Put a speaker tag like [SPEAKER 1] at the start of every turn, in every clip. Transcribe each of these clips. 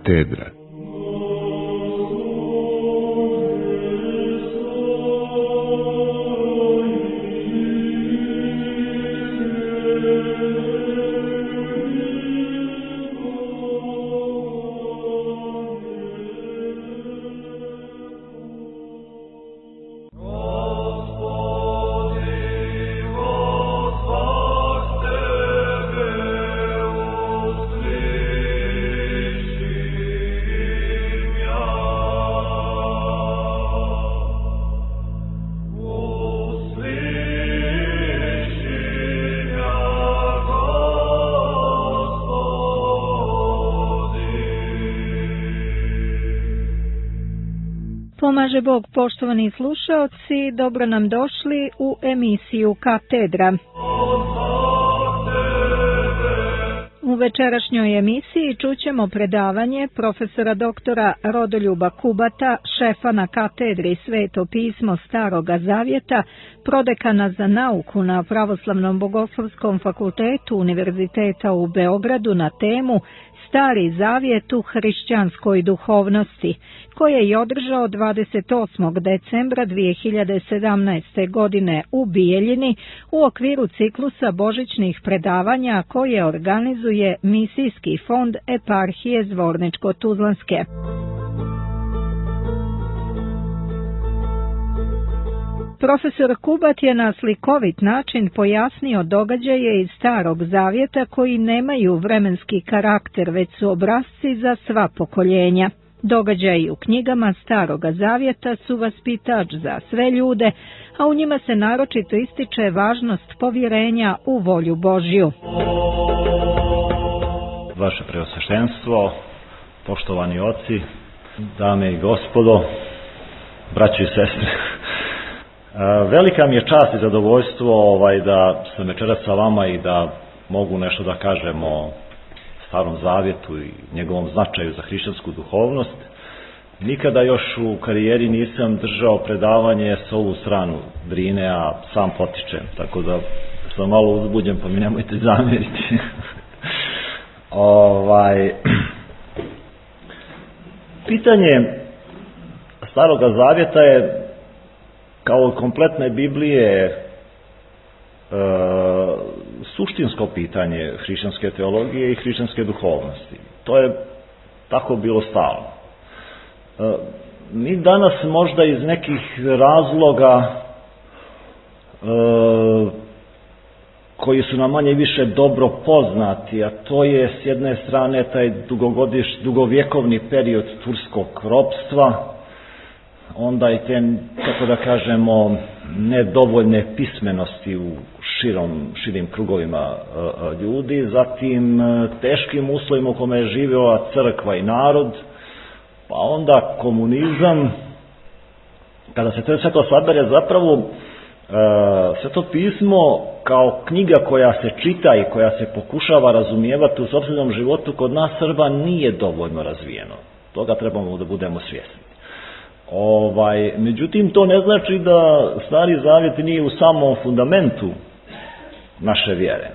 [SPEAKER 1] Katedra.
[SPEAKER 2] Pomaže Bog, poštovani slušaoci, dobro nam došli u emisiju Katedra. U večerašnjoj emisiji čućemo predavanje profesora doktora Rodoljuba Kubata, šefa na katedri Sveto pismo Staroga Zavjeta, prodekana za nauku na Pravoslavnom bogoslovskom fakultetu Univerziteta u Beogradu na temu Stari Zavjet u hrišćanskoj duhovnosti, koje je održao 28. decembra 2017. godine u Bijeljini u okviru ciklusa božićnih predavanja koje organizuje Misijski fond Eparhije Zvorničko-Tuzlanske. Profesor Kubat je na slikovit način pojasnio događaje iz Starog Zavjeta koji nemaju vremenski karakter, već su obrasci za sva pokoljenja. Događaji u knjigama Staroga Zavjeta su vaspitač za sve ljude, a u njima se naročito ističe važnost povjerenja u volju Božju.
[SPEAKER 3] Vaše preosveštenstvo, poštovani oci, dame i gospodo, braće i sestre, velika mi je čast i zadovoljstvo da sam večeras sa vama i da mogu nešto da kažem o Starom Zavjetu i njegovom značaju za hrišćansku duhovnost. Nikada još u karijeri nisam držao predavanje s ovu stranu Drine, a sam potičem, tako da sam malo uzbuđen, pa mi nemojte zamjeriti. Pitanje Staroga Zavjeta je, kao kompletne Biblije, suštinsko pitanje hrišćanske teologije i hrišćanske duhovnosti. To je tako bilo stalno. Mi danas možda iz nekih razloga koji su nam manje više dobro poznati, a to je s jedne strane taj dugovjekovni period turskog ropstva, onda i te, kako da kažemo, nedovoljne pismenosti u širim krugovima ljudi, zatim teškim uslovima u kome je živjela crkva i narod, pa onda komunizam. Kada se sve to sabere, zapravo Sveto pismo kao knjiga koja se čita i koja se pokušava razumijevati u sopstvenom životu kod nas Srba nije dovoljno razvijeno. Toga trebamo da budemo svjesni. Međutim, to ne znači da Stari Zavjet nije u samom fundamentu naše vjere.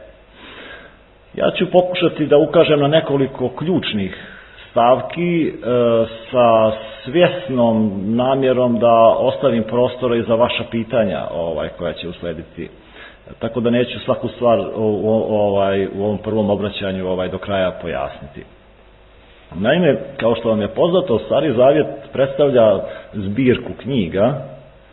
[SPEAKER 3] Ja ću pokušati da ukažem na nekoliko ključnih stavki sa svjesnom namjerom da ostavim prostora i za vaša pitanja koja će uslediti. Tako da neću svaku stvar u ovom prvom obraćanju do kraja pojasniti. Naime, kao što vam je poznato, Stari Zavjet predstavlja zbirku knjiga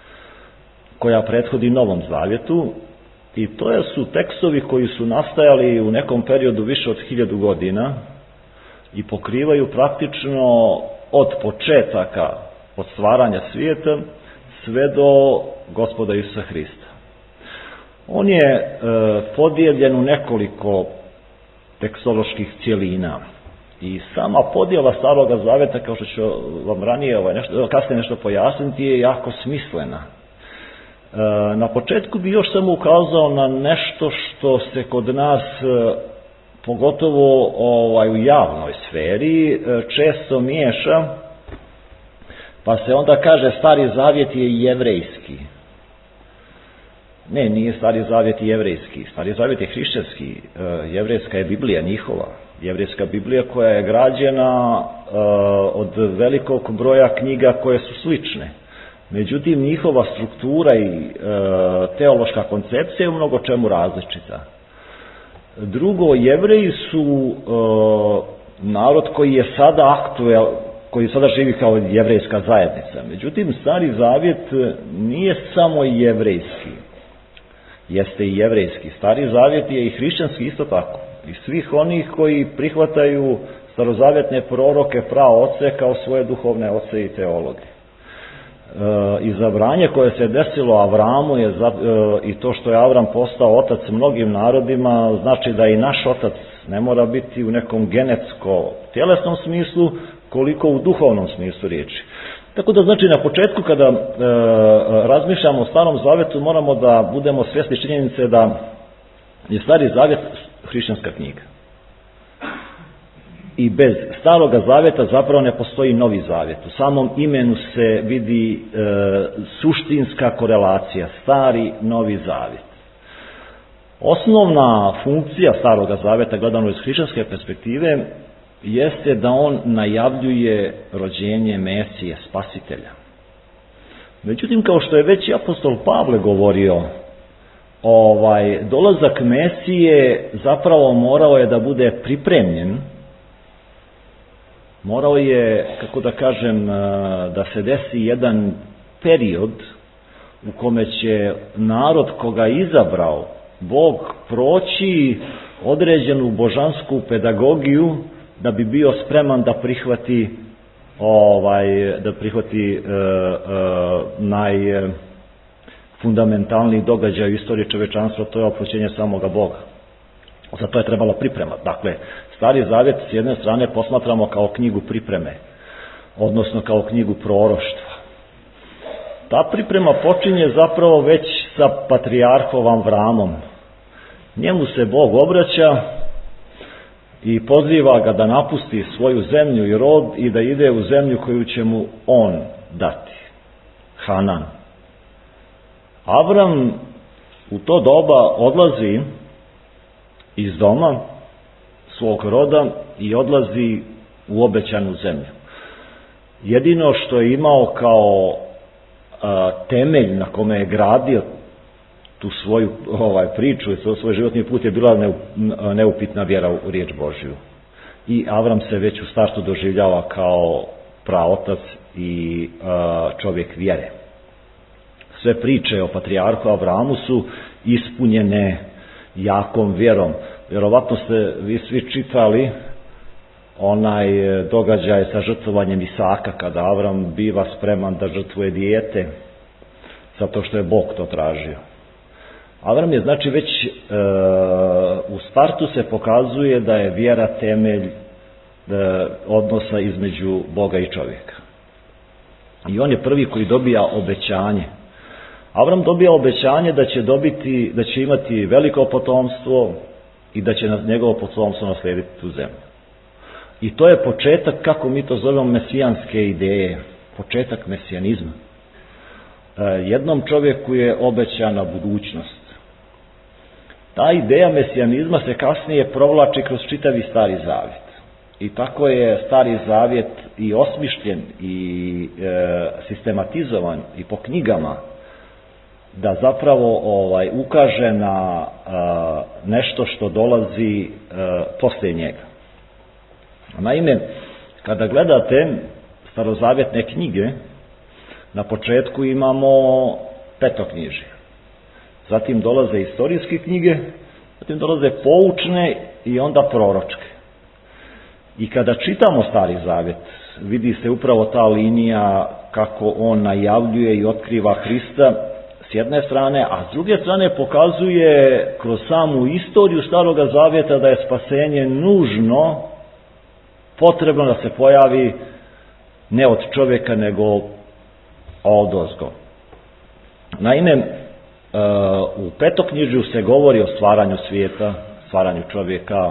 [SPEAKER 3] koja prethodi Novom Zavjetu i to su tekstovi koji su nastajali u nekom periodu više od 1000 godina i pokrivaju praktično od početaka, od stvaranja svijeta sve do Gospoda Isusa Hrista. On je podijeljen u nekoliko tekstoloških cjelina. I sama podjela Staroga Zavjeta, kao što ću vam kasnije nešto pojasniti, je jako smislena. Na početku bi još samo ukazao na nešto što se kod nas, pogotovo u javnoj sferi, često miješa, pa se onda kaže Stari Zavjet je jevrejski. Ne, nije Stari Zavjet jevrejski. Stari Zavjet je hrišćanski. Jevrejska je Biblija njihova. Jevrejska Biblija koja je građena od velikog broja knjiga koje su slične. Međutim, njihova struktura i teološka koncepcija je u mnogo čemu različita. Drugo, Jevreji su narod koji je sada aktuel, koji sada živi kao jevrejska zajednica. Međutim, Stari Zavjet nije samo jevrejski. Jeste i jevrejski. Stari Zavjet je i hrišćanski isto tako. I svih onih koji prihvataju starozavjetne proroke, praoce kao svoje duhovne oce i teologe. Izabranje koje se desilo Avramu je i to što je Avram postao otac mnogim narodima, znači da i naš otac ne mora biti u nekom genetsko-tjelesnom smislu, koliko u duhovnom smislu riječi. Tako da znači na početku kada razmišljamo o Starom Zavjetu moramo da budemo svjesni činjenice da je Stari Zavjet hrišćanska knjiga. I bez Staroga Zavjeta zapravo ne postoji Novi Zavjet. U samom imenu se vidi suštinska korelacija, Stari, Novi Zavjet. Osnovna funkcija Staroga Zavjeta, gledano iz hrišćanske perspektive, jeste da on najavljuje rođenje Mesije, Spasitelja. Međutim, kao što je već i apostol Pavle govorio, dolazak Mesije zapravo morao je da bude pripremljen, morao je, kako da kažem, da se desi jedan period u kome će narod koga je izabrao Bog proći određenu božansku pedagogiju da bi bio spreman da prihvati najfundamentalniji događaj u istoriji čovječanstva, to je oproštenje samoga Boga. Za to je trebala priprema. Dakle, Stari Zavjet s jedne strane posmatramo kao knjigu pripreme, odnosno kao knjigu proroštva. Ta priprema počinje zapravo već sa patrijarhom Avramom. Njemu se Bog obraća i poziva ga da napusti svoju zemlju i rod i da ide u zemlju koju će mu on dati. Hanan. Avram u to doba odlazi iz doma svog roda i odlazi u obećanu zemlju. Jedino što je imao kao temelj na kome je gradio tu svoju priču i svoj životni put je bila neupitna vjera u riječ Božju. I Avram se već u startu doživljava kao praotac i čovjek vjere. Sve priče o patrijarhu Avramu su ispunjene jakom vjerom. Vjerovatno ste vi svi čitali onaj događaj sa žrtvovanjem Isaka, kada Avram biva spreman da žrtvuje dijete, zato što je Bog to tražio. Avram je znači već u startu se pokazuje da je vjera temelj odnosa između Boga i čovjeka. I on je prvi koji dobija obećanje. Avram dobija obećanje da će imati veliko potomstvo i da će njegovo potomstvo naslijediti tu zemlju. I to je početak, kako mi to zovemo, mesijanske ideje, početak mesijanizma. Jednom čovjeku je obećana budućnost. Ta ideja mesijanizma se kasnije provlači kroz čitavi Stari Zavjet. I tako je Stari Zavjet i osmišljen i sistematizovan i po knjigama, da zapravo ukaže na nešto što dolazi poslije njega. Naime, kada gledate starozavjetne knjige, na početku imamo petoknjižje. Zatim dolaze istorijske knjige, zatim dolaze poučne i onda proročke. I kada čitamo Stari Zavjet, vidi se upravo ta linija kako on najavljuje i otkriva Hrista s jedne strane, a s druge strane pokazuje kroz samu istoriju Staroga Zavjeta da je spasenje nužno potrebno da se pojavi ne od čovjeka nego odozgo. Naime, u petoknjižju se govori o stvaranju svijeta, stvaranju čovjeka,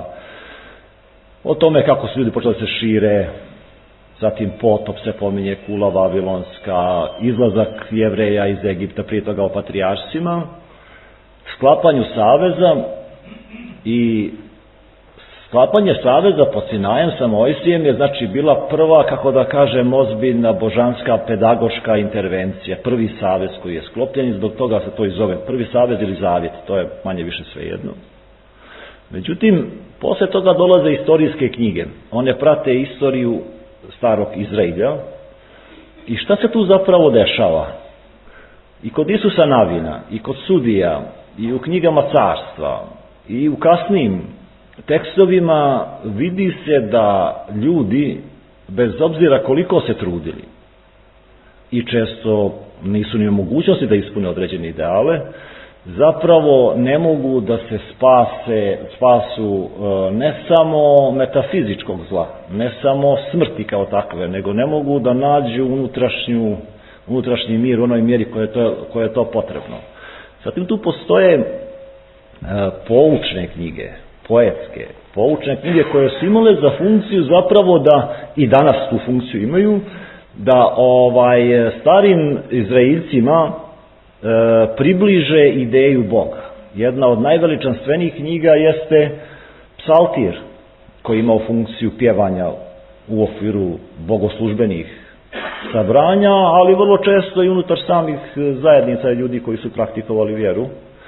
[SPEAKER 3] o tome kako su ljudi počeli da se šire, zatim potop se pominje, kula vavilonska, izlazak Jevreja iz Egipta, prije toga o patrijaršima. sklapanju saveza i sklapanje saveza pod Sinajem sa Mojsijem je znači bila prva, kako da kažem, ozbiljna božanska pedagoška intervencija, prvi savez koji je sklopljen i zbog toga se to i zove prvi savez ili zavjet, to je manje više svejedno. Međutim, posle toga dolaze istorijske knjige, one prate istoriju starog Izraelja i šta se tu zapravo dešava? I kod Isusa Navina, i kod Sudija, i u knjigama carstva, i u kasnijim tekstovima vidi se da ljudi, bez obzira koliko se trudili i često nisu ni u mogućnosti da ispune određene ideale, zapravo ne mogu da se spasu ne samo metafizičkog zla, ne samo smrti kao takve, nego ne mogu da nađu unutrašnji mir u onoj mjeri koje je to potrebno. Zatim tu postoje poučne knjige, poetske, poučne knjige koje su imale za funkciju zapravo da, i danas tu funkciju imaju, da starim Izraelcima približe ideju Boga. Jedna od najveličanstvenijih knjiga jeste Psaltir, koji imao funkciju pjevanja u okviru bogoslužbenih sabranja, ali vrlo često i unutar samih zajednica ljudi koji su praktikovali vjeru.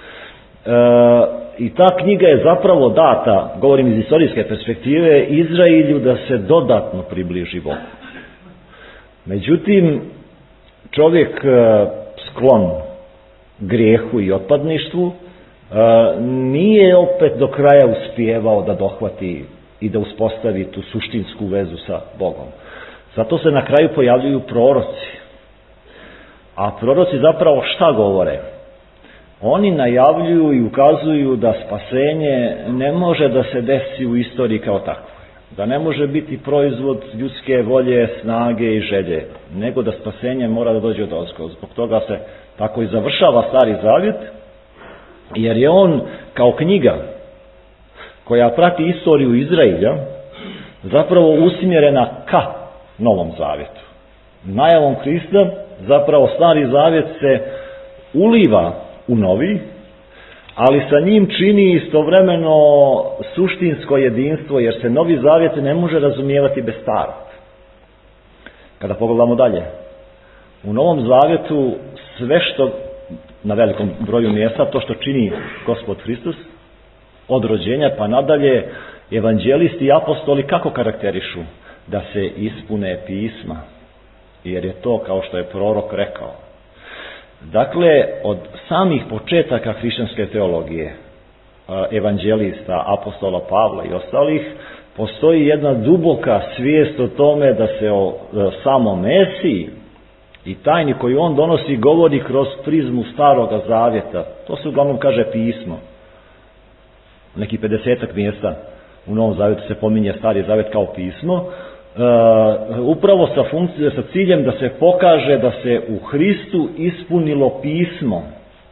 [SPEAKER 3] I ta knjiga je zapravo data, govorim iz istorijske perspektive, Izraelju da se dodatno približi Bogu. Međutim, čovjek sklon grijehu i otpadništvu nije opet do kraja uspijevao da dohvati i da uspostavi tu suštinsku vezu sa Bogom. Zato se na kraju pojavljuju proroci. A proroci zapravo šta govore? Oni najavljuju i ukazuju da spasenje ne može da se desi u istoriji kao takvoj. Da ne može biti proizvod ljudske volje, snage i želje, nego da spasenje mora da dođe od ozgo. Zbog toga se tako i završava Stari Zavjet, jer je on kao knjiga koja prati istoriju Izraelja zapravo usmjerena ka Novom Zavjetu. Najavom Hrista zapravo Stari Zavjet se uliva u Novi, ali sa njim čini istovremeno suštinsko jedinstvo, jer se Novi Zavjet ne može razumijevati bez Starog. Kada pogledamo dalje, u Novom Zavjetu sve što, na velikom broju mjesta, to što čini Gospod Hristos, od rođenja pa nadalje, evanđelisti i apostoli kako karakterišu? Da se ispune pisma, jer je to kao što je prorok rekao. Dakle, od samih početaka hrišćanske teologije, evanđelista, apostola Pavla i ostalih, postoji jedna duboka svijest o tome da se o samom Mesiji i tajni koju on donosi govori kroz prizmu Staroga Zavjeta. To se uglavnom kaže pismo. Neki 50-ak mjesta u Novom Zavjetu se pominje Stari Zavjet kao pismo, upravo sa ciljem da se pokaže da se u Hristu ispunilo pismo.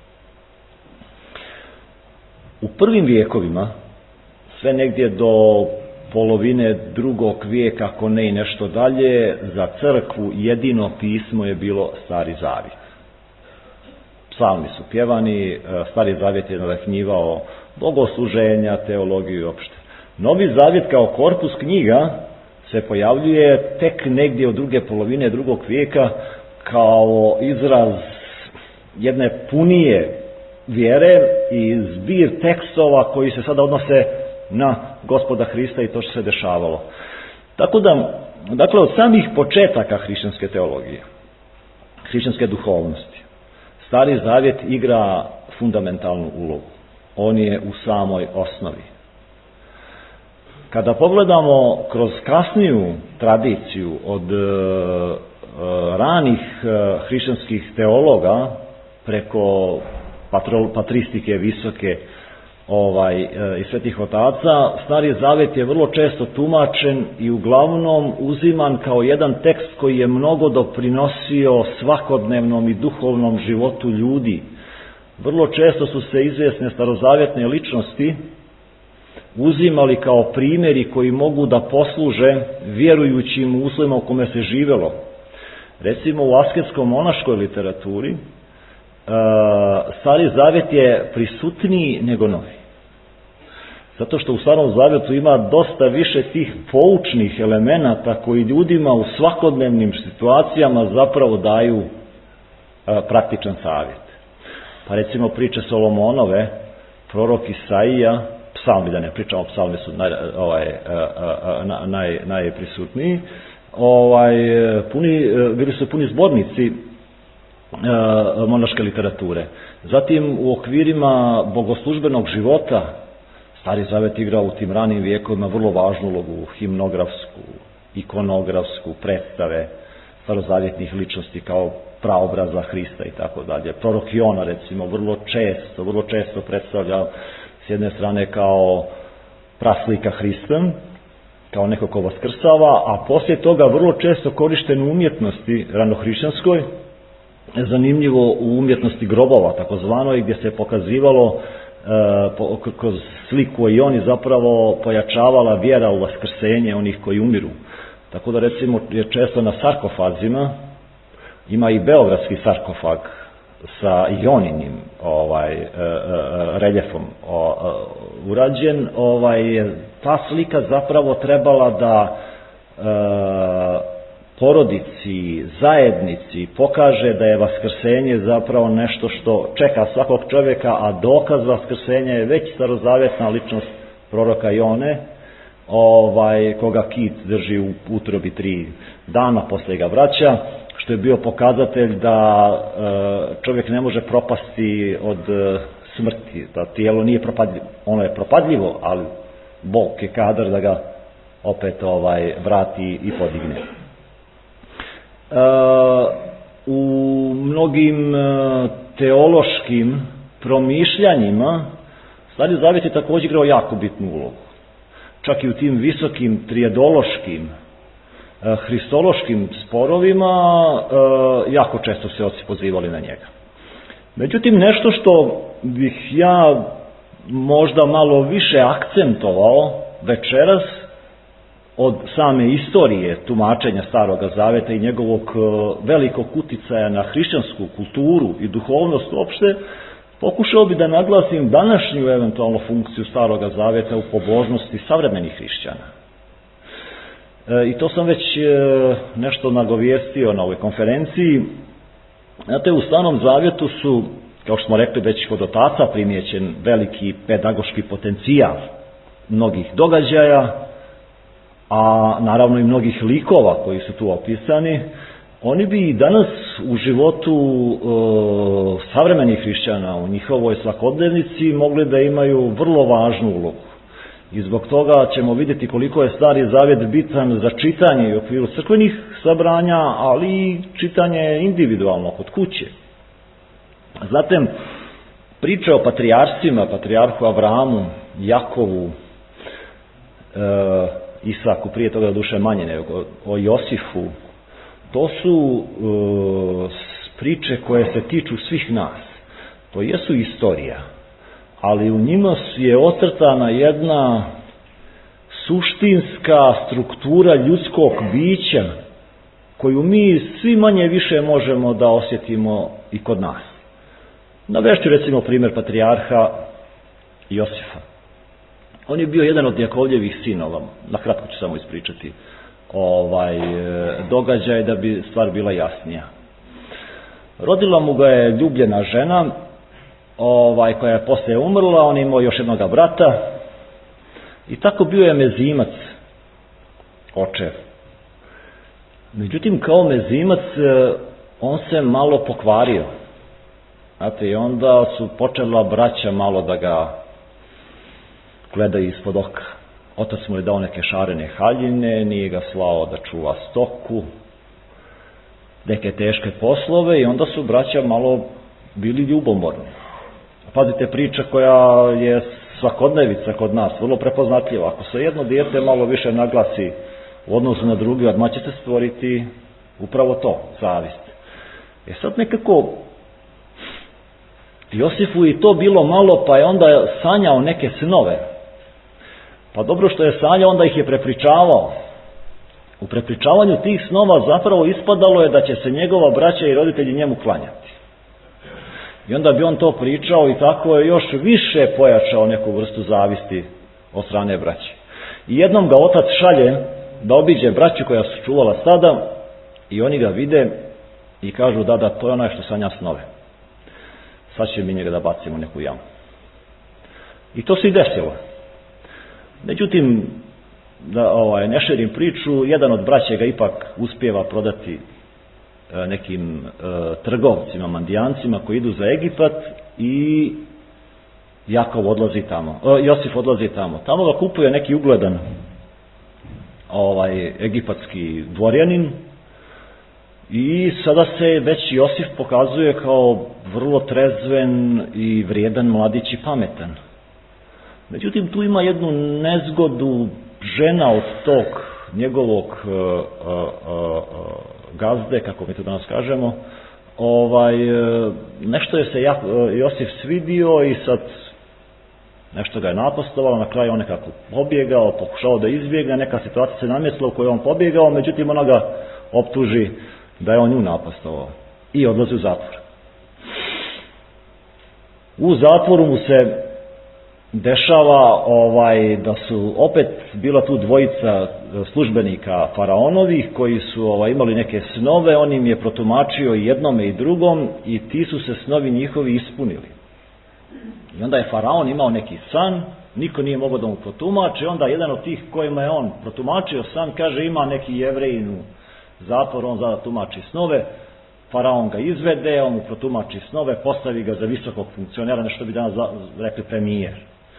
[SPEAKER 3] U prvim vijekovima, sve negdje do polovine drugog vijeka, ako ne i nešto dalje, za crkvu jedino pismo je bilo Stari Zavjet. Psalmi su pjevani, Stari Zavjet je nadahnjivao bogosluženja, teologiju i opšte. Novi Zavjet kao korpus knjiga se pojavljuje tek negdje od druge polovine drugog vijeka kao izraz jedne punije vjere i zbir tekstova koji se sada odnose na Gospoda Hrista i to što se dešavalo. Tako da, dakle, od samih početaka hrišćanske teologije, hrišćanske duhovnosti, Stari Zavjet igra fundamentalnu ulogu. On je u samoj osnovi. Kada pogledamo kroz kasniju tradiciju od ranih hrišćanskih teologa preko patristike visoke i svetih otaca, Stari Zavjet je vrlo često tumačen i uglavnom uziman kao jedan tekst koji je mnogo doprinosio svakodnevnom i duhovnom životu ljudi. Vrlo često su se izvjesne starozavjetne ličnosti uzimali kao primjeri koji mogu da posluže vjerujućim u uslovima u kome se živjelo. Recimo u asketsko-monaškoj literaturi Stari Zavjet je prisutniji nego Novi. Zato što u Starom Zavjetu ima dosta više tih poučnih elemenata koji ljudima u svakodnevnim situacijama zapravo daju praktičan savjet. Pa recimo priče Solomonove, prorok Isaija, psalmi, da ne pričamo, psalmi su najprisutniji, bili su puni zbornici monaške literature. Zatim u okvirima bogoslužbenog života Stari Zavet igrao u tim ranim vijekovima vrlo važnu ulogu, himnografsku, ikonografsku, predstave starozavjetnih ličnosti kao praobraza Hrista i tako dalje. Prorok Jona recimo vrlo često predstavlja s jedne strane kao praslika Hrista, kao neko ko vaskrsava, a poslije toga vrlo često korišten u umjetnosti ranohrišćanskoj, zanimljivo u umjetnosti grobova takozvanoj, gdje se pokazivalo kroz sliku i oni zapravo pojačavala vjera u vaskrsenje onih koji umiru. Tako da recimo je često na sarkofazima, ima i beogradski sarkofag sa Ioninim reljefom urađen, ta slika zapravo trebala da porodici, zajednici pokaže da je vaskrsenje zapravo nešto što čeka svakog čovjeka, a dokaz vaskrsenja je već starozavjetna ličnost proroka Jone, koga kit drži u utrobi 3 dana, poslije ga vraća, što je bio pokazatelj da čovjek ne može propasti od smrti, da tijelo nije propadljivo. Ono je propadljivo, ali Bog je kadar da ga opet vrati i podigne. U mnogim teološkim promišljanjima Stari Zavjet je također igrao jako bitnu ulogu. Čak i u tim visokim trijedološkim, hristološkim sporovima jako često se oci pozivali na njega. Međutim, nešto što bih ja možda malo više akcentovao večeras od same istorije tumačenja Staroga Zaveta i njegovog velikog uticaja na hrišćansku kulturu i duhovnost uopšte, pokušao bi da naglasim današnju eventualnu funkciju Staroga Zaveta u pobožnosti savremenih hrišćana. I to sam već nešto nagovijestio na ovoj konferenciji. Znate, u Starom Zavjetu su, kao što smo rekli, već kod otaca primijećen veliki pedagoški potencijal mnogih događaja, a naravno i mnogih likova koji su tu opisani. Oni bi i danas u životu savremenih hrišćana, u njihovoj svakodnevnici, mogli da imaju vrlo važnu ulogu. I zbog toga ćemo vidjeti koliko je Stari Zavjet bitan za čitanje u okviru crkvenih sabranja, ali i čitanje individualno kod kuće. Zatim, priče o patrijarcima, patrijarhu Avramu, Jakovu, Isaku, prije toga duše manje nego o Josifu, to su priče koje se tiču svih nas. To jesu istorija, ali u njima je ocrtana jedna suštinska struktura ljudskog bića koju mi svi manje više možemo da osjetimo i kod nas. Navešću recimo primjer patrijarha Josifa. On je bio jedan od Jakovljevih sinova, na kratko ću samo ispričati događaj da bi stvar bila jasnija. Rodila mu ga je ljubljena žena, koja je poslije umrla, on je imao još jednoga brata i tako bio je mezimac, očev. Međutim, kao mezimac, on se malo pokvario. Znate, i onda su počela braća malo da ga gledaju ispod oka. Otac mu je dao neke šarene haljine, nije ga slao da čuva stoku, neke teške poslove i onda su braća malo bili ljubomorni. Pazite, priča koja je svakodnevica kod nas, vrlo prepoznatljiva. Ako se jedno dijete malo više naglasi u odnosu na drugi, odmah će se stvoriti upravo to, zavist. Sad nekako Josifu i to bilo malo, pa je onda sanjao neke snove. Pa dobro što je sanjao, onda ih je prepričavao. U prepričavanju tih snova zapravo ispadalo je da će se njegova braća i roditelji njemu klanjati. I onda bi on to pričao i tako je još više pojačao neku vrstu zavisti od strane braće. I jednom ga otac šalje da obiđe braću koja su čuvala stada i oni ga vide i kažu da, to je onaj što sanja snove. Sad će mi njega da bacimo u neku jamu. I to se i desilo. Međutim, da ne širim priču, jedan od braća ga ipak uspijeva prodati nekim trgovcima, mandijancima koji idu za Egipat i Josif odlazi tamo. Tamo ga kupuje neki ugledan egipatski dvorjanin i sada se već Josif pokazuje kao vrlo trezven i vrijedan mladić i pametan. Međutim, tu ima jednu nezgodu, žena od tog njegovog gazde, kako mi to danas kažemo, nešto je se Josif svidio i sad nešto ga je napastovalo, na kraju on nekako pobjegao, pokušao da izbjegne, neka situacija se namjestila u kojoj on pobjegao, međutim ona ga optuži da je on nju napastovao i odlazi u zatvor. U zatvoru mu se dešava da su opet bila tu dvojica službenika faraonovih koji su imali neke snove, on im je protumačio i jednome i drugom i ti su se snovi njihovi ispunili. I onda je faraon imao neki san, niko nije mogao da mu protumači, onda jedan od tih kojima je on protumačio san kaže ima neki Jevrejin u zatvoru, on zada tumači snove, faraon ga izvede, on mu protumači snove, postavi ga za visokog funkcionera, nešto bi danas rekli premijer.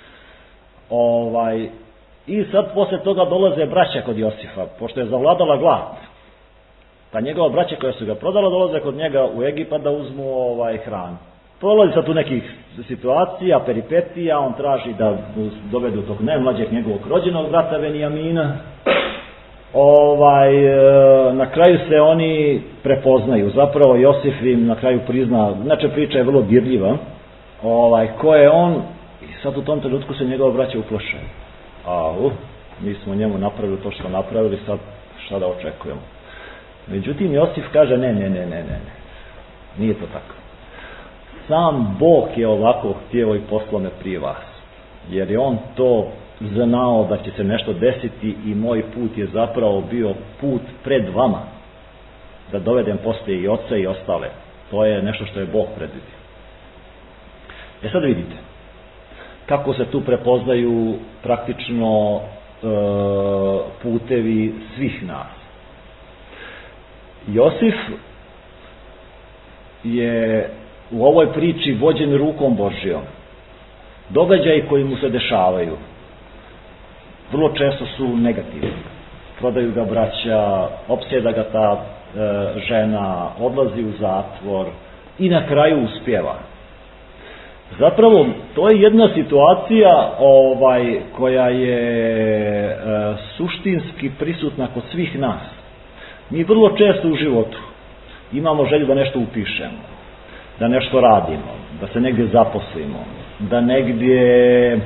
[SPEAKER 3] I sad posle toga dolaze braća kod Josifa, pošto je zavladala glad. Ta njegova braća koja su ga prodala dolaze kod njega u Egipat da uzmu hranu. Prolazi sad tu nekih situacija, peripetija, on traži da dovedu tog najmlađeg njegovog rođenog brata Venijamina. Na kraju se oni prepoznaju, zapravo Josif im na kraju prizna, znači priča je vrlo dirljiva, ko je on, i sad u tom trenutku se njegova braća uplaše. Mi smo njemu napravili to što smo napravili, sad šta da očekujemo. Međutim, Josif kaže ne, nije to tako. Sam Bog je ovako htio i poslao me prije vas, jer je on to znao da će se nešto desiti i moj put je zapravo bio put pred vama, da dovedem poslije i oca i ostale. To je nešto što je Bog predvidio. Sad vidite, kako se tu prepoznaju praktično putevi svih nas. Josif je u ovoj priči vođen rukom Božjom. Događaji koji mu se dešavaju vrlo često su negativni. Prodaju ga braća, opsjeda ga ta žena, odlazi u zatvor i na kraju uspijeva. Zapravo, to je jedna situacija koja je suštinski prisutna kod svih nas. Mi vrlo često u životu imamo želju da nešto upišemo, da nešto radimo, da se negdje zaposlimo, da negdje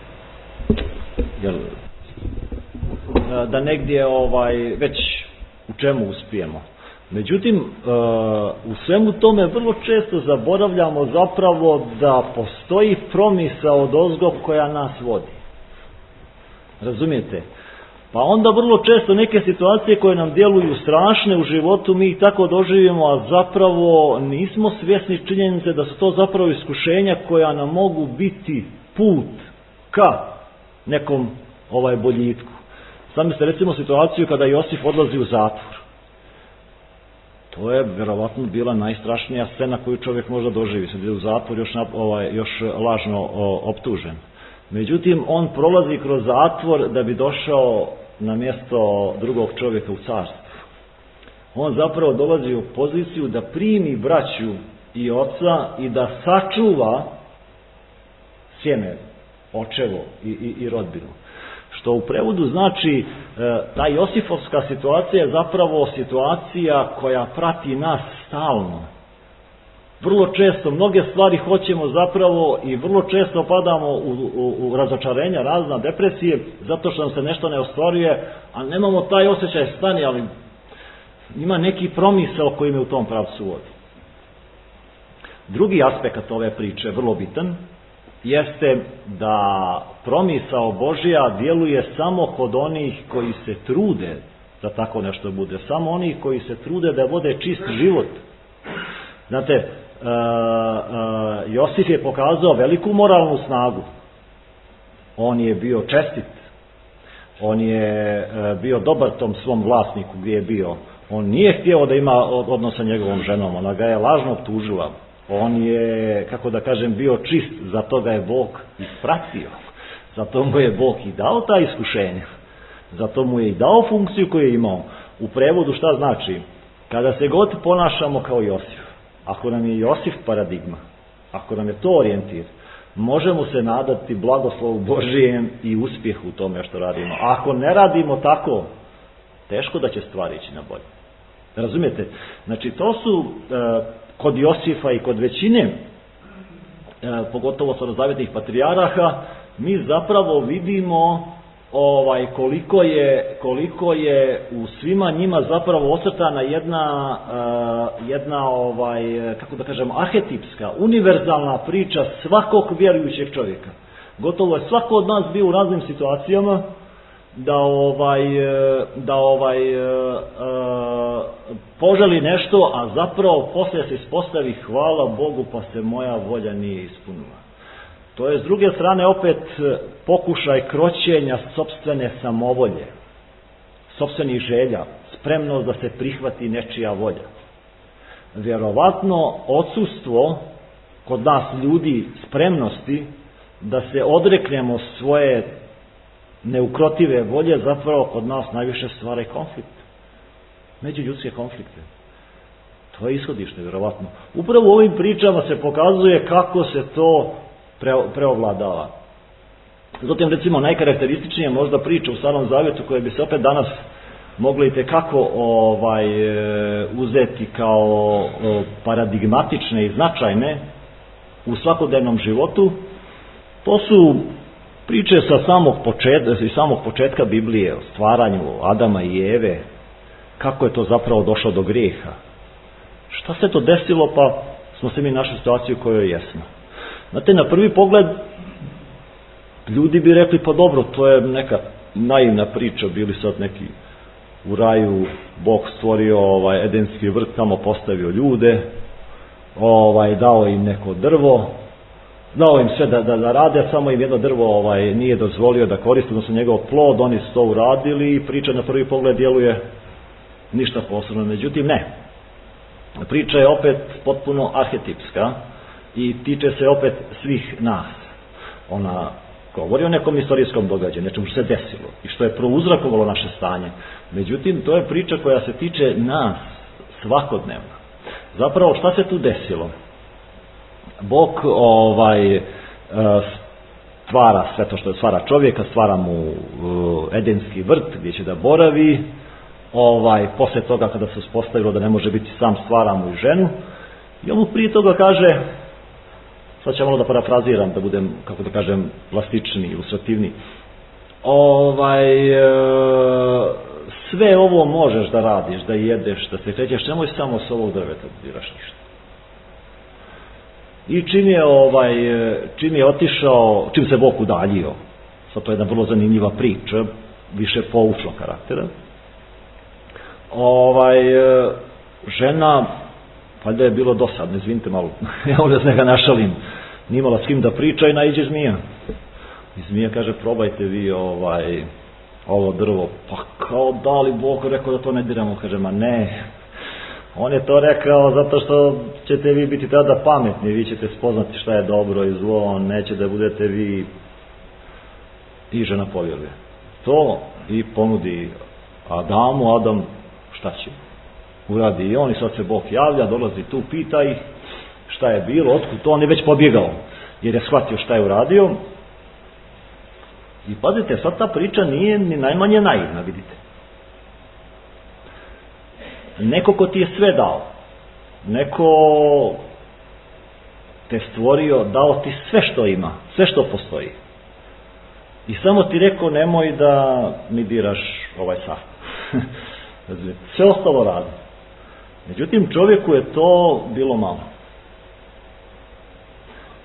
[SPEAKER 3] već u čemu uspijemo. Međutim, u svemu tome vrlo često zaboravljamo zapravo da postoji promisao odozgo koja nas vodi. Razumijete? Pa onda vrlo često neke situacije koje nam djeluju strašne u životu, mi ih tako doživimo, a zapravo nismo svjesni činjenice da su to zapravo iskušenja koja nam mogu biti put ka nekom boljitku. Sami ste recimo situaciju kada Josif odlazi u zatvor. To je vjerovatno bila najstrašnija scena koju čovjek možda doživi. Sad je u zatvor još lažno optužen. Međutim, on prolazi kroz zatvor da bi došao na mjesto drugog čovjeka u carstvu. On zapravo dolazi u poziciju da primi braću i oca i da sačuva sjeme, očevo i rodbinu. Što u prevodu znači ta Josifovska situacija je zapravo situacija koja prati nas stalno. Vrlo često mnoge stvari hoćemo zapravo i vrlo često padamo u razočarenja, razna depresije, zato što nam se nešto ne ostvaruje, a nemamo taj osjećaj stani, ali ima neki promisao koji me u tom pravcu vodi. Drugi aspekt ove priče, vrlo bitan, jeste da promisao Božja djeluje samo kod onih koji se trude da tako nešto bude. Samo oni koji se trude da vode čist život. Znate, Josif je pokazao veliku moralnu snagu. On je bio čestit. On je bio dobar tom svom vlasniku gdje je bio. On nije htio da ima odnos sa njegovom ženom. Ona ga je lažno optužila. On je, kako da kažem, bio čist. Zato ga je Bog ispratio. Zato mu je Bog i dao ta iskušenja. Zato mu je i dao funkciju koju je imao. U prevodu šta znači? Kada se god ponašamo kao Josif, ako nam je Josif paradigma, ako nam je to orijentir, možemo se nadati blagoslovu Božijem i uspjehu u tome što radimo. A ako ne radimo tako, teško da će stvari ići na bolje. Razumijete? Znači, to su kod Josifa i kod većine, pogotovo starozavjetnih patrijaraha, mi zapravo vidimo koliko je u svima njima zapravo ocrtana jedna kako da kažem, arhetipska, univerzalna priča svakog vjerujućeg čovjeka. Gotovo je svako od nas bio u raznim situacijama da poželi nešto, a zapravo poslije se ispostavi hvala Bogu pa se moja volja nije ispunila. To je s druge strane opet pokušaj kroćenja sopstvene samovolje, sopstvenih želja, spremnost da se prihvati nečija volja. Vjerovatno odsustvo kod nas ljudi spremnosti da se odreknemo svoje neukrotive volje zapravo kod nas najviše stvara konflikt. Međuljudske konflikte. To je ishodište, vjerovatno. Upravo u ovim pričama se pokazuje kako se to preovladava. Zatim, recimo, najkarakterističnije možda priča u Starom Zavjetu koje bi se opet danas mogli itekako uzeti kao paradigmatične i značajne u svakodnevnom životu. To su priče sa samog početka Biblije, o stvaranju Adama i Eve, kako je to zapravo došlo do grijeha. Šta se to desilo, pa smo se mi našli situaciju u kojoj jesmo. Znate, na prvi pogled ljudi bi rekli, pa dobro, to je neka naivna priča, bili sad neki u raju, Bog stvorio Edenski vrt, tamo postavio ljude, dao im neko drvo, dao im sve da rade, samo im jedno drvo nije dozvolio da koriste, odnosno njegov plod, oni su to uradili i priča na prvi pogled djeluje ništa posebno. Međutim, ne. Priča je opet potpuno arhetipska i tiče se opet svih nas. Ona govori o nekom istorijskom događaju, nečemu što se desilo i što je prouzrakovalo naše stanje. Međutim, to je priča koja se tiče nas svakodnevno. Zapravo, šta se tu desilo? Bog stvara sve to što je stvara čovjeka, stvara mu Edenski vrt gdje će da boravi. Poslije toga kada se uspostavilo da ne može biti sam, stvara mu i ženu. I on mu prije toga kaže, sad ću malo da parafraziram, da budem, kako da kažem, plastični, ilustrativni. Sve ovo možeš da radiš, da jedeš, da se krećeš, nemoj samo s ovog drveta da diraš ništa. I čim je otišao, čim se Bog udaljio, sad to je jedna vrlo zanimljiva priča, više poučnog karaktera, žena, valjda je bilo dosadno, izvinite malo, ja ovdje se ga našalim, nije imala s kim da priča i naiđe zmija. I zmija kaže, probajte vi ovo drvo. Pa kao da li Bog rekao da to ne diramo? Kaže, ma ne. On je to rekao zato što ćete vi biti tada pametni, vi ćete spoznati šta je dobro i zlo, neće da budete vi. I žena povjeruje. To i ponudi Adamu, Adam šta će? Uradi i on i sad se Bog javlja, dolazi tu, pita ih šta je bilo, otkud to, on je već pobjegao, jer je shvatio šta je uradio. I pazite, sad ta priča nije ni najmanje naivna, vidite. Neko ko ti je sve dao, neko te stvorio, dao ti sve što ima, sve što postoji. I samo ti rekao, nemoj da mi diraš ovaj sastav. Sve ostalo radi. Međutim, čovjeku je to bilo malo.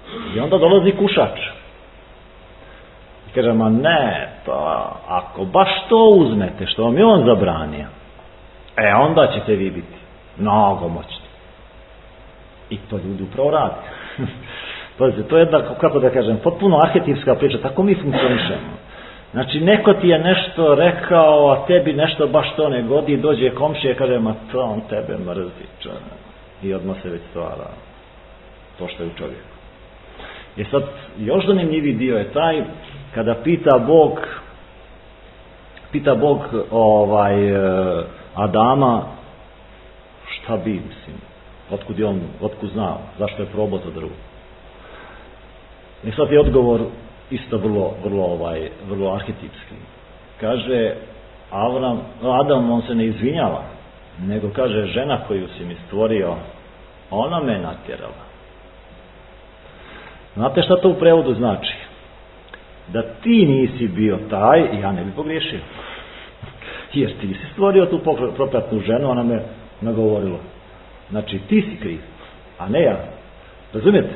[SPEAKER 3] I onda dolazi kušač. I kaže, ma ne, pa ako baš to uzmete, što vam je on zabranio, onda ćete vi biti mnogo moćni. I to ljudi upravo radi. Pazite, to je jedna, kako da kažem, potpuno arhetipska priča, tako mi funkcionišemo. Znači, neko ti je nešto rekao, a tebi nešto baš to ne godi, dođe komšija i kaže, ma to on tebe mrzi, čovjek. I odmah se već stvara to što je u čovjeku. I sad, još zanimljiviji dio je taj, kada pita Bog Adama, šta bi, mislim, otkud znao, zašto je probao za drvo. I sad je odgovor isto vrlo arhetipski. Kaže, Adam, on se ne izvinjava, nego kaže, žena koju si mi stvorio, ona me natjerala. Znate šta to u prevodu znači? Da ti nisi bio taj, ja ne bi pogriješio. Jer ti si stvorio tu propratnu ženu, ona me nagovorila. Znači, ti si kriv, a ne ja. Razumijete?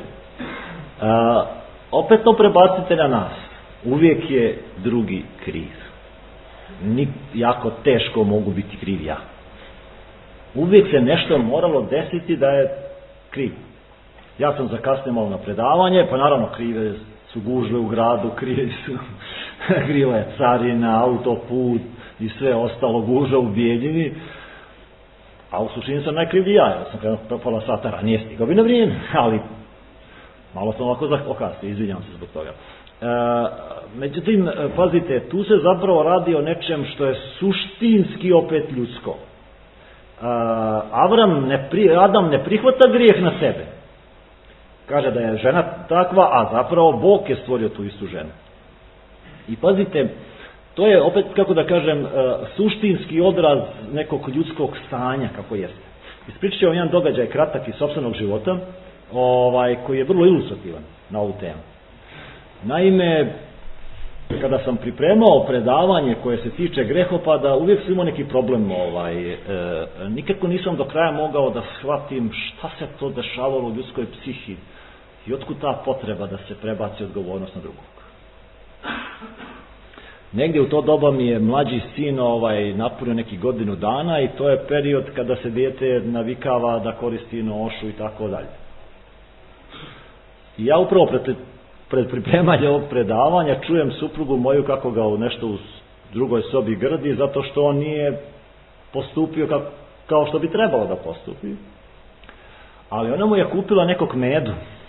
[SPEAKER 3] Opet to prebacite na nas. Uvijek je drugi kriv. Jako teško mogu biti kriv ja. Uvijek se nešto moralo desiti da je kriv. Ja sam zakasnio malo na predavanje, pa naravno krive su gužve u gradu, kriva je carina, autoput i sve ostalo, gužva u Bijeljini. A u suštini sam najkrivlji ja sam krenuo pola sata ranije, stigao bi na vrijeme, ali malo sam ovako okasnio, izvinjam se zbog toga. Međutim, pazite, tu se zapravo radi o nečem što je suštinski opet ljudsko. Adam ne prihvata grijeh na sebe. Kaže da je žena takva, a zapravo Bog je stvorio tu istu ženu. I pazite, to je opet, kako da kažem, suštinski odraz nekog ljudskog stanja kako jeste. Ispričat ću vam jedan događaj kratak iz sopstvenog života, koji je vrlo ilustrativan na ovu temu. Naime, kada sam pripremao predavanje koje se tiče grehopada, uvijek sam imao neki problem. Nikako nisam do kraja mogao da shvatim šta se to dešavalo u ljudskoj psihi i otkud ta potreba da se prebaci odgovornost na drugog. Negdje u to doba mi je mlađi sin napunio neki godinu dana i to je period kada se dijete navikava da koristi nošu i tako dalje. I ja upravo pred pripremanjem ovog predavanja čujem suprugu moju kako ga nešto u drugoj sobi grdi zato što on nije postupio kao što bi trebalo da postupi. Ali ona mu je kupila nekog medu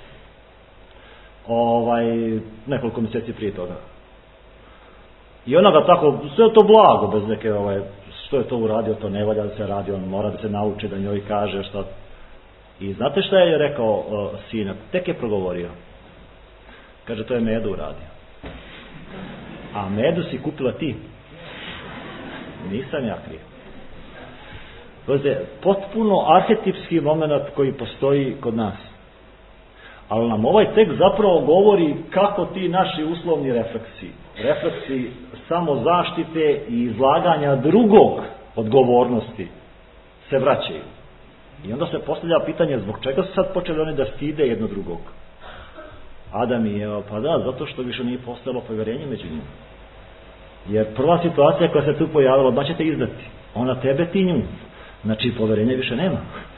[SPEAKER 3] nekoliko mjeseci prije toga. I ona ga tako, sve to blago, bez neke, što je to uradio, to ne valja da se radi, on mora da se nauči da njoj kaže šta. I znate šta je rekao sinak? Tek je progovorio. Kaže, to je Medu uradio. A Medu si kupila ti. Nisam ja kriv. To je potpuno arhetipski moment koji postoji kod nas. Ali nam ovaj tekst zapravo govori kako ti naši uslovni refleksi samozaštite i izlaganja drugog odgovornosti se vraćaju. I onda se postavlja pitanje zbog čega su sad počeli oni da stide jedno drugog. Adam i Eva, pa da, zato što više nije postojalo povjerenje među njima. Jer prva situacija koja se tu pojavila, odmah ćete izdati. Ona tebe, ti nju. Znači, povjerenja više nema.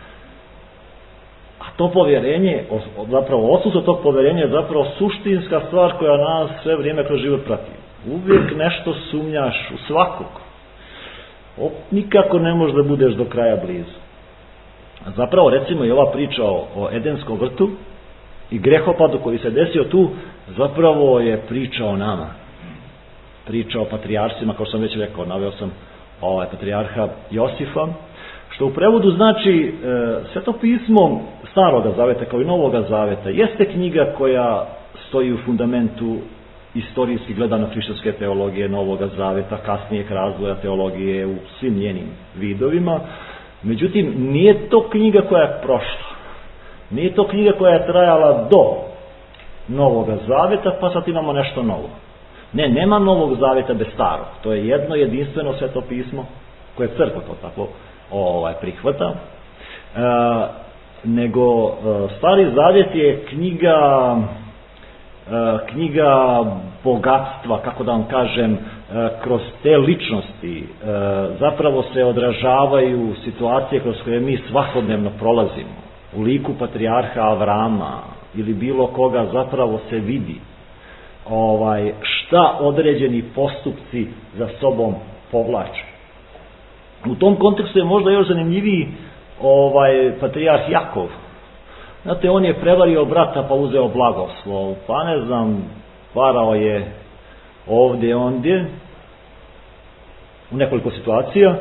[SPEAKER 3] A to povjerenje, zapravo odsustvo tog povjerenja je zapravo suštinska stvar koja nas sve vrijeme kroz život prati. Uvijek nešto sumnjaš u svakog. Nikako ne možeš da budeš do kraja blizu. Zapravo, recimo, i ova priča o Edenskom vrtu i grehopadu koji se desio tu, zapravo je priča o nama. Priča o patrijarsima, kao sam već rekao, naveo sam patrijarha Josifa, što u prevodu znači Sveto pismo Staroga zaveta kao i Novoga zaveta jeste knjiga koja stoji u fundamentu istorijski gledano hrišćanske teologije Novoga zaveta, kasnijeg razvoja teologije u svim njenim vidovima. Međutim, nije to knjiga koja je prošla. Nije to knjiga koja je trajala do Novoga zaveta, pa sad imamo nešto novo. Ne, nema Novog zaveta bez Starog. To je jedno jedinstveno Sveto pismo koje crkva to tako prihvata. nego Stari Zavjet je knjiga bogatstva, kako da vam kažem, kroz te ličnosti zapravo se odražavaju situacije kroz koje mi svakodnevno prolazimo. U liku patrijarha Avrama ili bilo koga zapravo se vidi šta određeni postupci za sobom povlače. U tom kontekstu je možda još zanimljiviji patrijarh Jakov. Znate, on je prevario brata pa uzeo blagoslov, pa ne znam, varao je ovdje, ondje, u nekoliko situacija,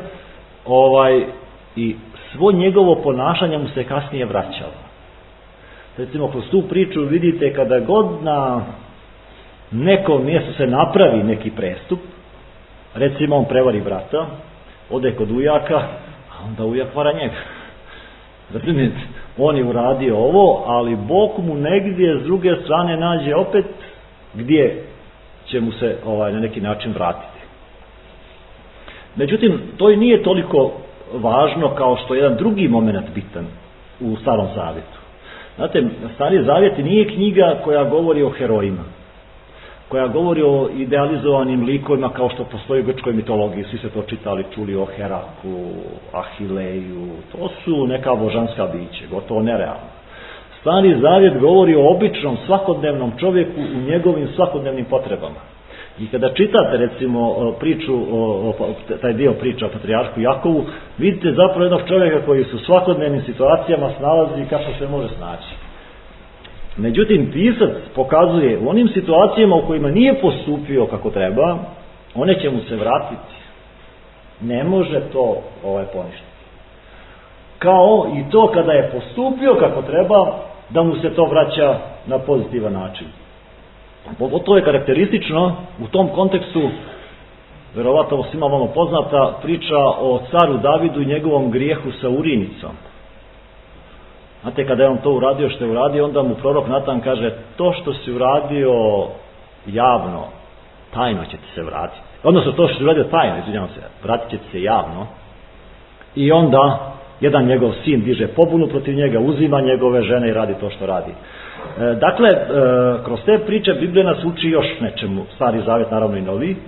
[SPEAKER 3] i svo njegovo ponašanje mu se kasnije vraćalo. Recimo, kroz tu priču vidite kada god na nekom mjestu se napravi neki prestup, recimo on prevari brata, ode kod ujaka, a onda ujak vara njega. Razumijete, on je uradio ovo, ali Bog mu negdje s druge strane nađe opet gdje će mu se na neki način vratiti. Međutim, to i nije toliko važno kao što je jedan drugi moment bitan u Starom Zavjetu. Znate, Stari Zavjet nije knjiga koja govori o herojima, koja govori o idealizovanim likovima kao što postoji u grčkoj mitologiji, svi se to čitali, čuli o Heraku, Ahileju, to su neka božanska bića, gotovo nerealna. Stari Zavjet govori o običnom, svakodnevnom čovjeku u njegovim svakodnevnim potrebama. I kada čitate recimo priču, taj dio priča o patrijarhu Jakovu, vidite zapravo jednog čovjeka koji su u svakodnevnim situacijama snalazi i kako se može snaći. Međutim, pisac pokazuje u onim situacijama u kojima nije postupio kako treba, one će mu se vratiti. Ne može to poništiti. Kao i to kada je postupio kako treba, da mu se to vraća na pozitivan način. To je karakteristično u tom kontekstu, verovatno svima vama poznata priča o caru Davidu i njegovom grijehu sa Urinicom. Znate, kada je on to uradio što je uradio, onda mu prorok Natan kaže, to što si uradio javno, tajno će ti se vratiti. Odnosno, to što si uradio tajno, izvinjavam se, vratit će ti se javno. I onda jedan njegov sin diže pobunu protiv njega, uzima njegove žene i radi to što radi. Dakle, kroz te priče Biblija nas uči još nečemu, Stari Zavjet naravno i Novi.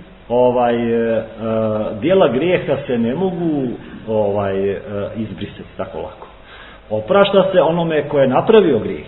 [SPEAKER 3] Dijela grijeha se ne mogu izbrisati tako lako. Oprašta se onome ko je napravio grijeh.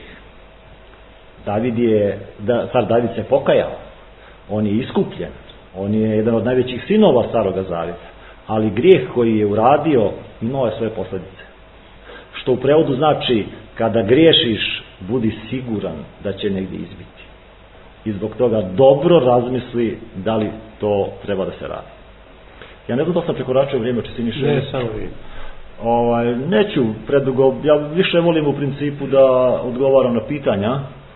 [SPEAKER 3] Car David se pokajao, on je iskupljen, on je jedan od najvećih sinova Staroga Zavjeta, ali grijeh koji je uradio imao je svoje posljedice. Što u prevodu znači, kada griješiš, budi siguran da će negdje izbiti. I zbog toga dobro razmisli da li to treba da se radi. Ja ne znam da sam prekoračio vrijeme, či si niše...
[SPEAKER 1] Ne, samo vi.
[SPEAKER 3] Neću predugo, ja više volim u principu da odgovaram na pitanja.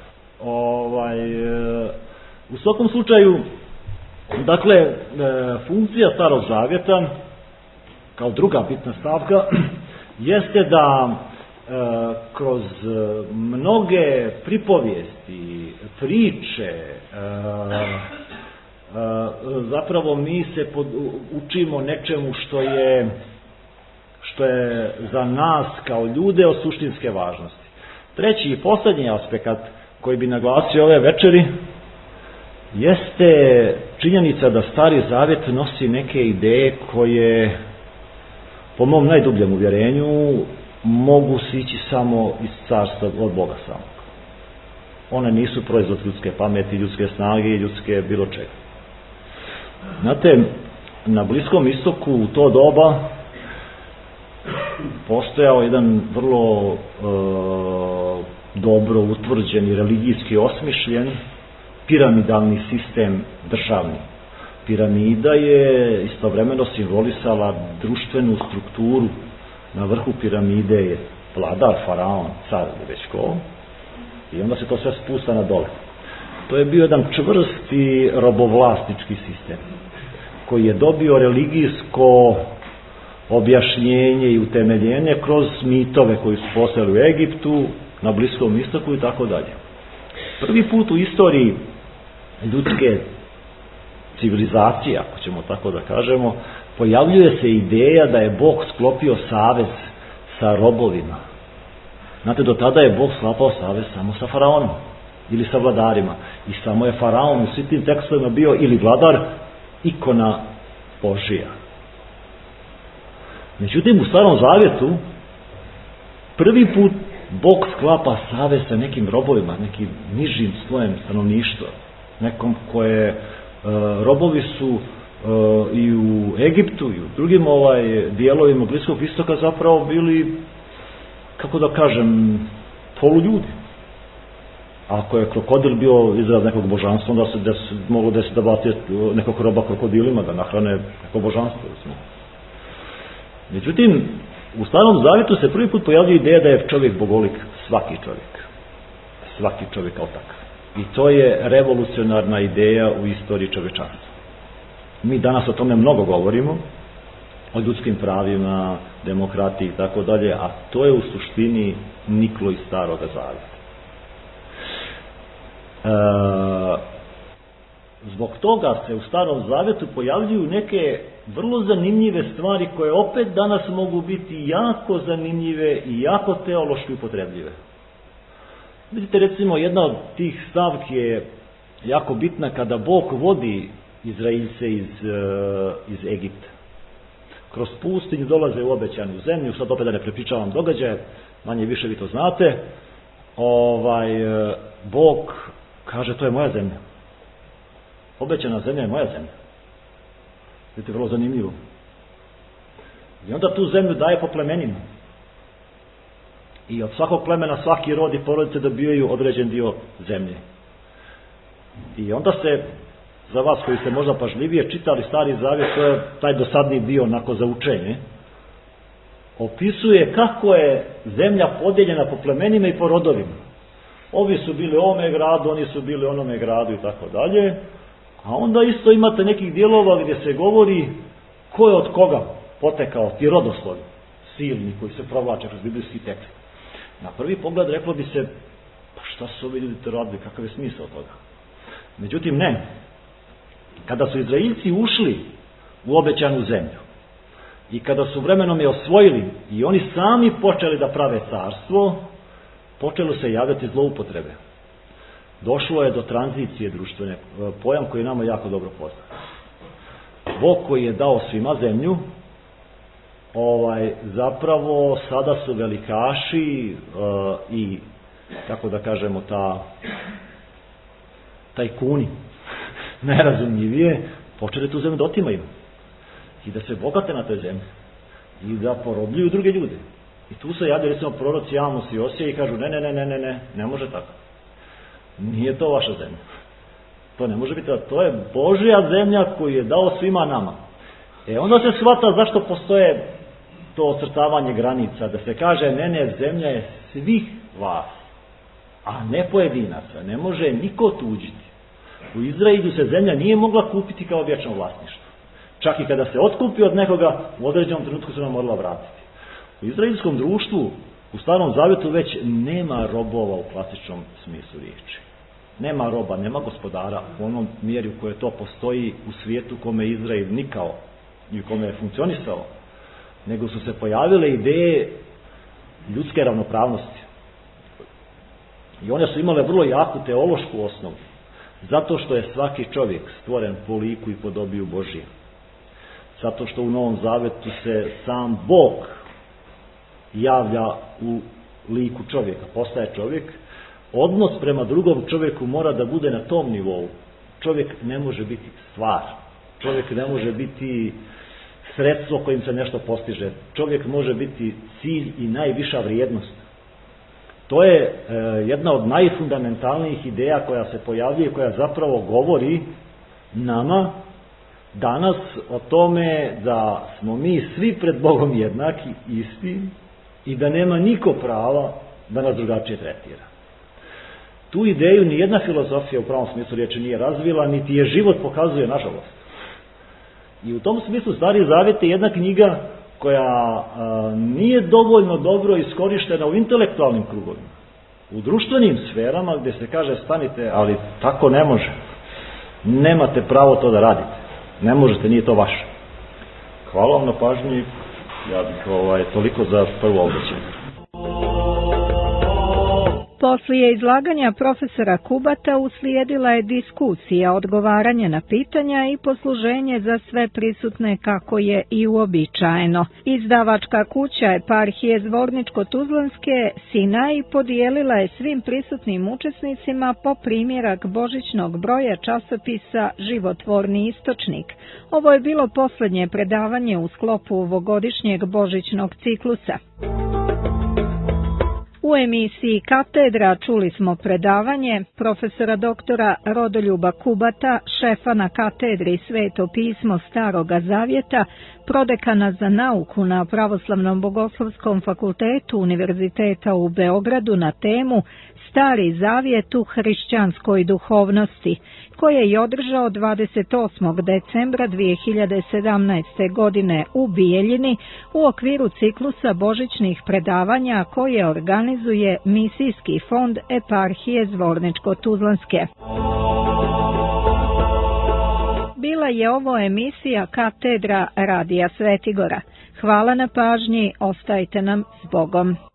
[SPEAKER 3] U svakom slučaju, dakle, funkcija Starog Zavjeta, kao druga bitna stavka, jeste da kroz mnoge pripovijesti, priče, zapravo mi se učimo nečemu što je za nas kao ljude od suštinske važnosti. Treći i posljednji aspekt koji bi naglasio ove večeri jeste činjenica da Stari Zavjet nosi neke ideje koje, po mom najdubljem uvjerenju, mogu sići samo iz carstva od Boga samog. One nisu proizvod ljudske pameti, ljudske snage i ljudske bilo čega. Znate, na Bliskom istoku u to doba postojao jedan vrlo dobro utvrđen i religijski osmišljen piramidalni sistem državni. Piramida je istovremeno simbolisala društvenu strukturu. Na vrhu piramide je vladar, faraon, car ili već ko, i onda se to sve spusta na dole. To je bio jedan čvrsti robovlasnički sistem koji je dobio religijsko objašnjenje i utemeljenje kroz mitove koji su postojali u Egiptu, na Bliskom istoku i tako dalje. Prvi put u istoriji ljudske civilizacije, ako ćemo tako da kažemo, pojavljuje se ideja da je Bog sklopio savez sa robovima. Znate, do tada je Bog sklapao savez samo sa faraonom ili sa vladarima. I samo je faraon u svim tim tekstovima bio ili vladar, ikona Božija. Međutim, u Starom Zavjetu prvi put Bog sklapa savez sa nekim robovima, nekim nižim slojem stanovništva, nekom koje robovi su i u Egiptu i u drugim dijelovima Bliskog istoka zapravo bili, kako da kažem, poluljudi. Ako je krokodil bio izraz nekog božanstva, onda se moglo desiti da bati nekog roba krokodilima, da nahrane neko božanstvo. Međutim, u Starom Zavjetu se prvi put pojavljuje ideja da je čovjek bogolik, svaki čovjek kao takav. I to je revolucionarna ideja u istoriji čovječanstva. Mi danas o tome mnogo govorimo, o ljudskim pravima, demokratiji i tako dalje, a to je u suštini niklo iz Starog Zavjeta. Zbog toga se u Starom Zavjetu pojavljuju neke vrlo zanimljive stvari koje opet danas mogu biti jako zanimljive i jako teološki upotrebljive. Vidite, recimo, jedna od tih stavki je jako bitna kada Bog vodi Izraelce iz Egipta. Kroz pustinju dolaze u obećanu zemlju, sad opet da ne prepričavam događaje, manje više vi to znate. Bog kaže, to je moja zemlja. Obećana zemlja je moja zemlja. Vidite, vrlo zanimljivo. I onda tu zemlju daje po plemenima. I od svakog plemena svaki rod i porodice dobijaju određen dio zemlje. I onda se, za vas koji ste možda pažljivije čitali Stari Zavjet, to je taj dosadni dio onako za učenje, opisuje kako je zemlja podijeljena po plemenima i po rodovima. Ovi su bili u ovome gradu, oni su bili u onome gradu i tako dalje. A onda isto imate nekih dijelova gdje se govori ko je od koga potekao, ti rodoslovi silni koji se provlače kroz biblijski tekst. Na prvi pogled reklo bi se, pa šta su ovi ljudi to radili, kakav je smisao toga? Međutim, ne. Kada su Izraelci ušli u obećanu zemlju i kada su vremenom je osvojili i oni sami počeli da prave carstvo, počelo se javljati zloupotrebe. Došlo je do tranzicije društvene, pojam koji je nama jako dobro poznat. Bog koji je dao svima zemlju, zapravo sada su velikaši i, kako da kažemo, tajkuni, najrazumljivije, počeli tu zemlju da otimaju i da se bogate na toj zemlji i da porobljuju druge ljude. I tu se javljaju, recimo, proroci Amos i Osija i kažu, ne može tako. Nije to vaša zemlja. To ne može biti, to je Božja zemlja koju je dao svima nama. Onda se shvata zašto postoje to ocrtavanje granica, da se kaže, zemlja je svih vas, a ne pojedinaca, ne može niko tuđiti. U Izraelu se zemlja nije mogla kupiti kao vječno vlasništvo. Čak i kada se otkupi od nekoga, u određenom trenutku se ona morala vratiti. U izraelskom društvu, u Starom Zavjetu već nema robova u klasičnom smislu riječi. Nema roba, nema gospodara u onom mjeri u kojoj to postoji u svijetu kome je Izrael nikao i u kome je funkcionisao, nego su se pojavile ideje ljudske ravnopravnosti. I one su imale vrlo jaku teološku osnovu, zato što je svaki čovjek stvoren po liku i podobiju Božije. Zato što u Novom Zavjetu se sam Bog javlja u liku čovjeka, postaje čovjek. Odnos prema drugom čovjeku mora da bude na tom nivou. Čovjek ne može biti stvar. Čovjek ne može biti sredstvo kojim se nešto postiže. Čovjek može biti cilj i najviša vrijednost. To je jedna od najfundamentalnijih ideja koja se pojavljuje, koja zapravo govori nama danas o tome da smo mi svi pred Bogom jednaki, isti, i da nema niko prava da nas drugačije tretira. Tu ideju ni jedna filozofija u pravom smislu riječi nije razvila, niti je život pokazuje, nažalost. I u tom smislu Stari Zavjet je jedna knjiga koja nije dovoljno dobro iskorištena u intelektualnim krugovima. U društvenim sferama gdje se kaže stanite, ali tako ne može. Nemate pravo to da radite. Ne možete, nije to vaše. Hvala vam na pažnji. Ja bih toliko za prvo obraćanje.
[SPEAKER 2] Poslije izlaganja profesora Kubata uslijedila je diskusija, odgovaranje na pitanja i posluženje za sve prisutne kako je i uobičajeno. Izdavačka kuća Eparhije Zvorničko-Tuzlanske Sinaj podijelila je svim prisutnim učesnicima po primjerak božićnog broja časopisa Životvorni istočnik. Ovo je bilo posljednje predavanje u sklopu ovogodišnjeg božićnog ciklusa. U emisiji Katedra čuli smo predavanje profesora doktora Rodoljuba Kubata, šefa na katedri Sveto pismo Staroga Zavjeta, prodekana za nauku na Pravoslavnom bogoslovskom fakultetu Univerziteta u Beogradu na temu Stari Zavjet u hrišćanskoj duhovnosti, koje je održao 28. decembra 2017. godine u Bijeljini u okviru ciklusa božićnih predavanja koje organizuje Misijski fond Eparhije Zvorničko-Tuzlanske. Bila je ovo emisija Katedra Radija Svetigora. Hvala na pažnji, ostajte nam s Bogom.